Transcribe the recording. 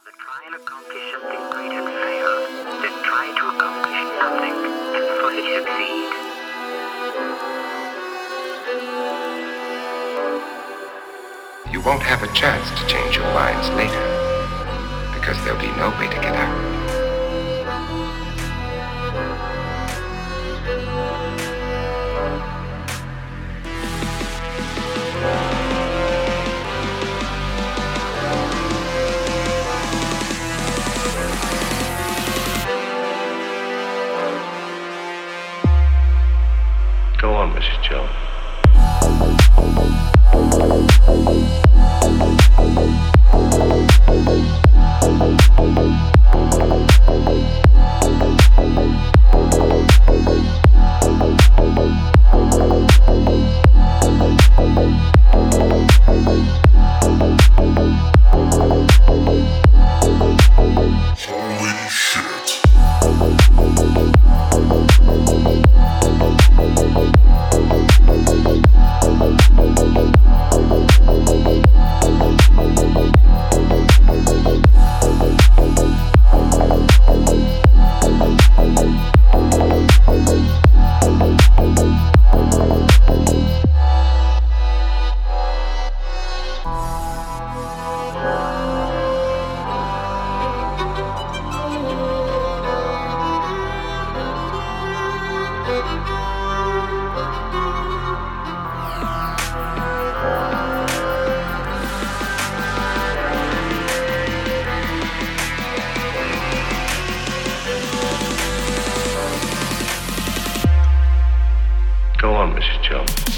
They try and accomplish something great and fail. They try to accomplish nothing and fully succeed. You won't have a chance to change your minds later, because there'll be no way to get out. Go on, Mrs. Jones. Holy shit. Go on, Mrs. Jones.